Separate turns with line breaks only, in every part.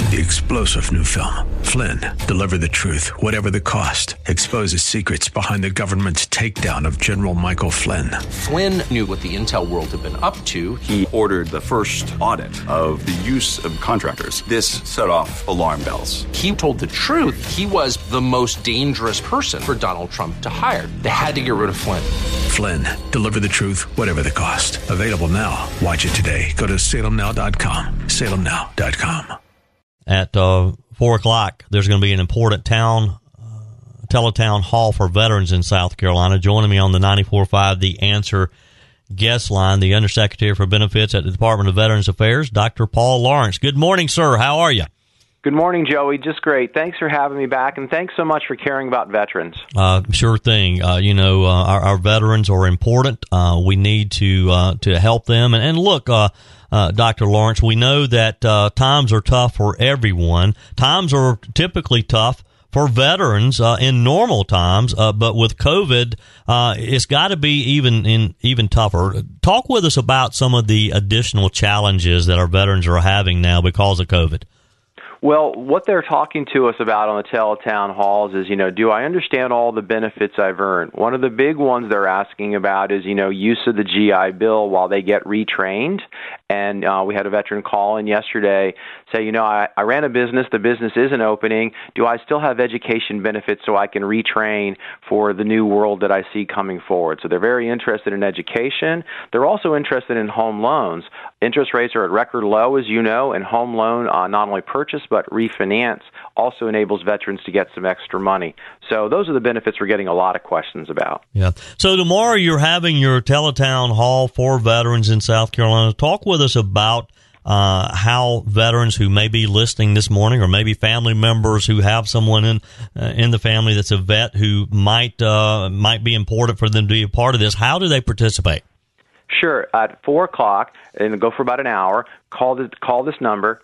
the explosive new film, Flynn, Deliver the Truth, Whatever the Cost, exposes secrets behind the government's takedown of General Michael Flynn.
Flynn knew what the intel world had been up to.
He ordered the first audit of the use of contractors. This set off alarm bells.
He told the truth. He was the most dangerous person for Donald Trump to hire. They had to get rid of Flynn.
Flynn, Deliver the Truth, Whatever the Cost. Available now. Watch it today. Go to salemnow.com. salemnow.com.
At 4 o'clock, there's going to be an important teletown hall for veterans in South Carolina. Joining me on the 94.5 The Answer guest line, the Undersecretary for Benefits at the Department of Veterans Affairs, Dr. Paul Lawrence. Good morning, sir. How are you?
Good morning, Joey. Just great. Thanks for having me back, and thanks so much for caring about veterans.
Sure thing. Our veterans are important. We need to help them. And look, Dr. Lawrence, we know that times are tough for everyone. Times are typically tough for veterans in normal times, but with COVID, it's got to be even tougher. Talk with us about some of the additional challenges that our veterans are having now because of COVID.
Well, what they're talking to us about on the teletown halls is, do I understand all the benefits I've earned? One of the big ones they're asking about is, use of the GI Bill while they get retrained. And we had a veteran call in yesterday, say, I ran a business, the business isn't opening. Do I still have education benefits so I can retrain for the new world that I see coming forward? So they're very interested in education. They're also interested in home loans. Interest rates are at record low, as you know, and home loan, not only purchase but refinance, also enables veterans to get some extra money. So those are the benefits we're getting a lot of questions about.
Yeah. So tomorrow you're having your teletown hall for veterans in South Carolina. Talk with us about how veterans who may be listening this morning, or maybe family members who have someone in the family that's a vet who might be important for them to be a part of this. How do they participate?
Sure. At 4 o'clock, and go for about an hour, call this number,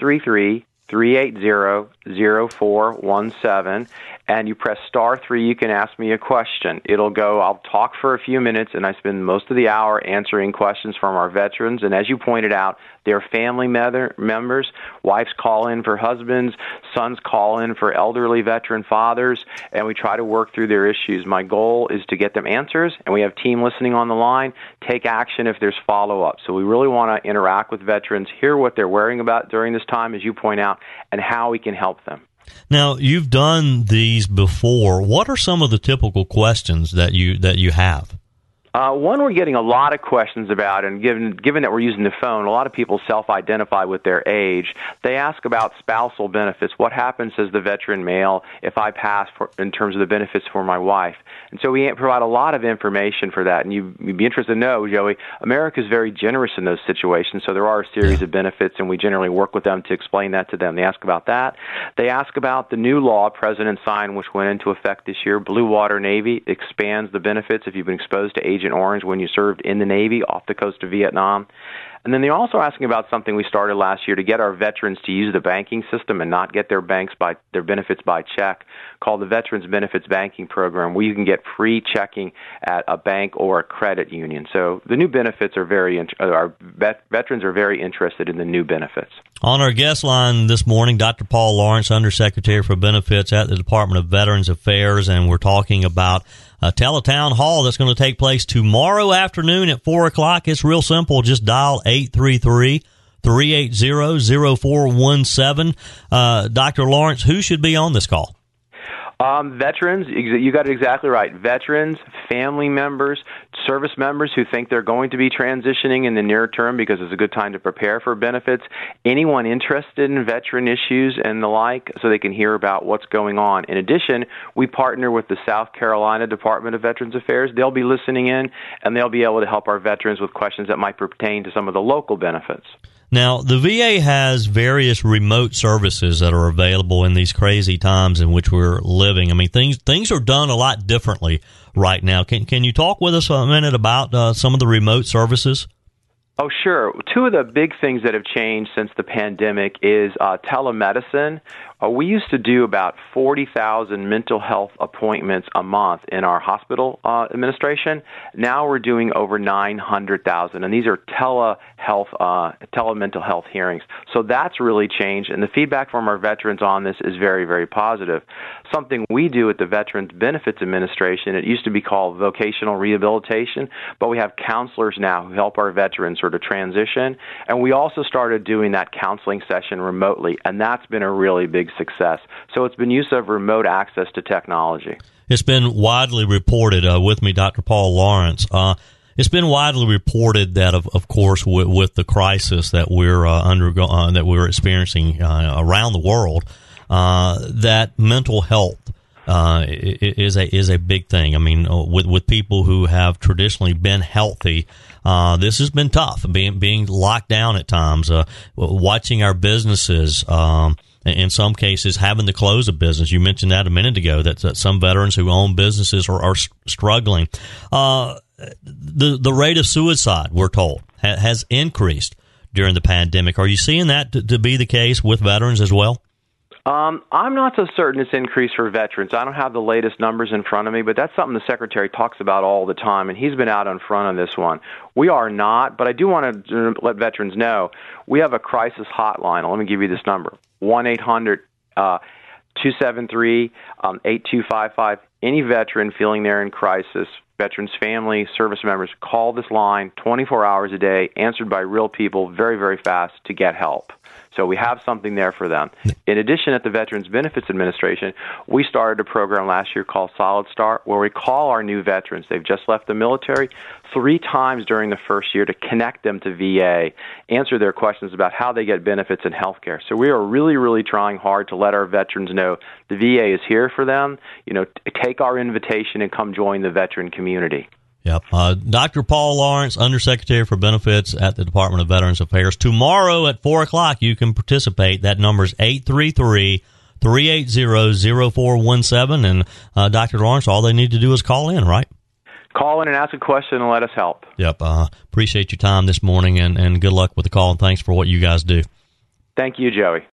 833-380-0417, and you press *3. You can ask me a question. I'll talk for a few minutes, and I spend most of the hour answering questions from our veterans. And as you pointed out, their family members, wives call in for husbands, sons call in for elderly veteran fathers, and we try to work through their issues. My goal is to get them answers, and we have team listening on the line, take action if there's follow-up. So we really want to interact with veterans, hear what they're worrying about during this time, as you point out, and how we can help them.
Now, you've done these before. What are some of the typical questions that you have?
One we're getting a lot of questions about, and given that we're using the phone, a lot of people self-identify with their age. They ask about spousal benefits. What happens as the veteran male if I pass in terms of the benefits for my wife? And so we provide a lot of information for that. And you'd be interested to know, Joey, America is very generous in those situations, so there are a series of benefits, and we generally work with them to explain that to them. They ask about that. They ask about the new law President signed, which went into effect this year. Blue Water Navy expands the benefits if you've been exposed to Agent Orange when you served in the Navy off the coast of Vietnam. And then they're also asking about something we started last year to get our veterans to use the banking system and not get their benefits by check, called the Veterans Benefits Banking Program, where you can get free checking at a bank or a credit union. So the new benefits are veterans are very interested in the new benefits.
On our guest line this morning, Dr. Paul Lawrence, Undersecretary for Benefits at the Department of Veterans Affairs, and we're talking about a teletown hall that's going to take place tomorrow afternoon at 4 o'clock. It's real simple. Just dial 833-380-0417. Dr. Lawrence, who should be on this call?
Veterans, you got it exactly right. Veterans, family members, service members who think they're going to be transitioning in the near term because it's a good time to prepare for benefits, anyone interested in veteran issues and the like, so they can hear about what's going on. In addition, we partner with the South Carolina Department of Veterans Affairs. They'll be listening in, and they'll be able to help our veterans with questions that might pertain to some of the local benefits.
Now, the VA has various remote services that are available in these crazy times in which we're living. I mean, things are done a lot differently right now. Can you talk with us a minute about some of the remote services?
Oh, sure. Two of the big things that have changed since the pandemic is telemedicine, We used to do about 40,000 mental health appointments a month in our hospital administration. Now we're doing over 900,000, and these are tele-mental health hearings. So that's really changed, and the feedback from our veterans on this is very, very positive. Something we do at the Veterans Benefits Administration, it used to be called vocational rehabilitation, but we have counselors now who help our veterans sort of transition, and we also started doing that counseling session remotely, and that's been a really big success. So it's been use of remote access to technology.
It's been widely reported, with me, Dr. Paul Lawrence. It's been widely reported that, of course, with the crisis that we're that we're experiencing around the world, that mental health is a big thing. I mean, with people who have traditionally been healthy, this has been tough. Being locked down at times, watching our businesses. In some cases, having to close a business. You mentioned that a minute ago, that some veterans who own businesses are struggling. The rate of suicide, we're told, has increased during the pandemic. Are you seeing that to be the case with veterans as well?
I'm not so certain it's increased for veterans. I don't have the latest numbers in front of me, but that's something the Secretary talks about all the time, and he's been out in front of this one. We are not, but I do want to let veterans know we have a crisis hotline. Let me give you this number, 1-800-273-8255. Any veteran feeling they're in crisis, veterans' family, service members, call this line 24 hours a day, answered by real people very, very fast to get help. So we have something there for them. In addition, at the Veterans Benefits Administration, we started a program last year called Solid Start, where we call our new veterans, they've just left the military, 3 times during the first year to connect them to VA, answer their questions about how they get benefits and health care. So we are really, really trying hard to let our veterans know the VA is here for them. Take our invitation and come join the veteran community.
Yep. Dr. Paul Lawrence, Undersecretary for Benefits at the Department of Veterans Affairs. Tomorrow at 4 o'clock, you can participate. That number is 833-380-0417. And Dr. Lawrence, all they need to do is call in, right?
Call in and ask a question and let us help.
Yep. Appreciate your time this morning, and good luck with the call, and thanks for what you guys do.
Thank you, Joey.